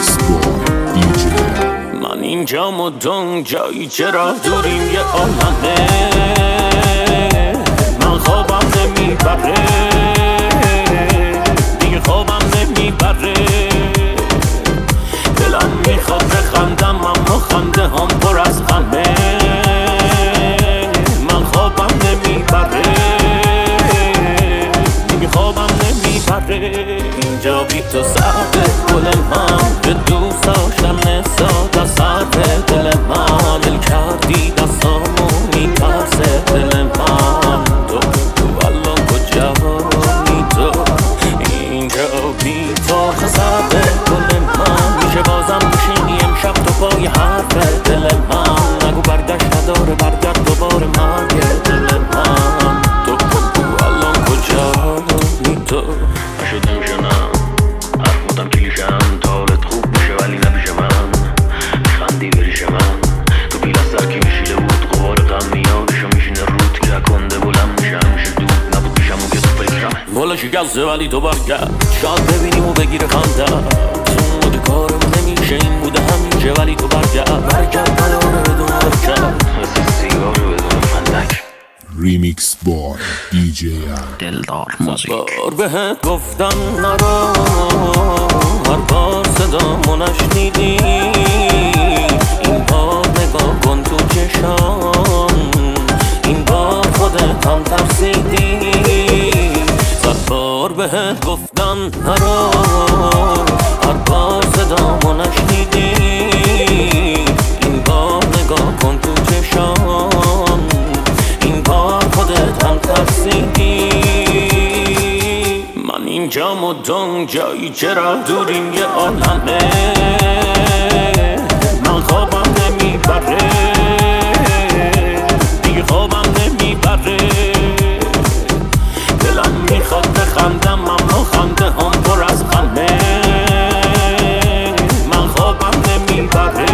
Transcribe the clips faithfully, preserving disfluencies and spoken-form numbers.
ریمیکس بای دی جی. من اینجام و دون جایی چرا دوریم یه عالمه، من خوابم نمیبره دیگه، خوابم نمیبره، دلم میخواد بخندم اما خنده هم پر از غمه، من خوابم نمیبره دیگه، خوابم نمیبره. اینجا بی تو سرده گل من، به دوست داشتم نسات از سرد دل من، دل کردی دستامو میترسه دل من، تو تو الان کجایی تو؟ اینجا بی تو سرده گل من، میشه بازم بشینی امشب تو پای حرف دل من، نگو برگشت نداره برگرد دوباره مرگ دل من، تو تو الان کجایی تو؟ نشد نمیشه نه حرف بودم کلیشم، تا حالت خوب میشه ولی نمیشه من خندی بریشه من، تو پیل از سر کی میشیده بود قبار غم میادشو میشینه رود که کنده بلند میشه همیشه دود نبود پیشم و که تو فکرم والا شکسته ولی تو برگرد، شاید ببینیم و بگیره خنده، تو بوده کارم نمیشه این بوده همیشه ولی تو برگرد، برگرد نداره بدون برگرد مثل سیگار بدون فندک. ریمیکس بای دی جی. دلدار موزیک. بار بهت گفتم نرو، هر بار صدامو نشنیدی، این بار نگاه کن تو چشام، این بار خودت هم ترسیدی، صد بار بهت گفتم نرو، هر بار صدامو نشنیدی، این بار نگاه کن تو چشام، این بار خودت هم ترسیدی. من اینجام و دون جایی چرا دوریم یه عالمه، من خوابم نمیبره دیگه، خوابم نمیبره، دلم میخواد بخندم اما خنده هم پر از غمه، من خوابم نمیبره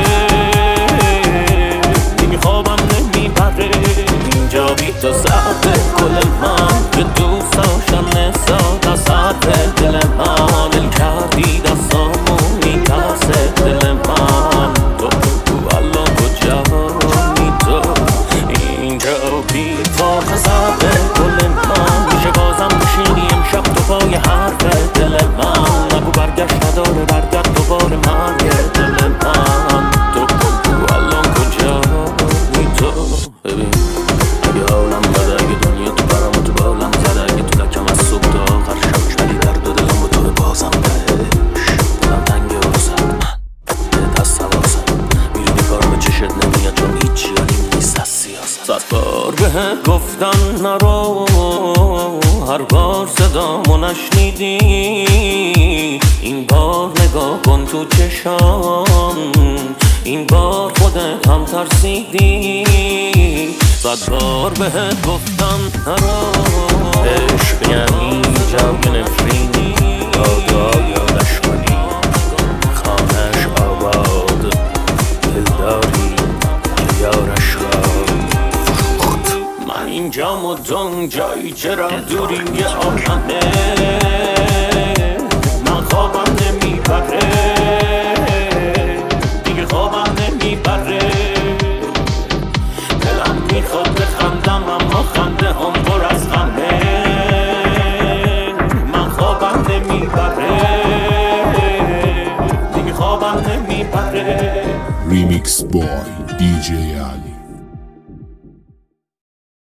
دیگه، خوابم نمیبره. اینجا بی تو سرده گل من، به دوست داشتم نسات از سرد دل من، دل کردی دستامو میترسه دل من، تو تو الان کجایی تو؟ اینجا بی تو سرده گل من، میشه بازم بشینی امشب تو پای حرف دل من، نگو برگشت نداره برگرد دوباره مرگ دل من، تو تو الان کجایی تو؟ ببین اگه حالم بده، اگه دنیا تو برام تو بالم زده، اگه تو لکم از صبح تا آخر شبش، ولی درد و دلم با تو بازم بهش دلم تنگه و روزم من دست حواسم، میدونی کار به چشت نمیاد چون هیچی حالیم نیست از سیاست، صد بار بهت گفتم نرو، هر بار صدامو نشنیدی، این بار نگاه کن تو چشام، این بار خودت هم ترسیدی، صد بار بهت گفتم نرو، عشق یعنی جنگ نفرینی، دادا یادش کنی خانش آباد، دلداری که یارش را فروخت. من اینجام و دون جایی چرا دوریم یه عالمه، من خوابم نمیبره دیگه، خوابم نمیبره، دلم میخواد بخندم اما خنده هم پر از غمه، من خوابم نمیبره دیگه، خوابم نمیبره. ریمیکس بای دی جی علی.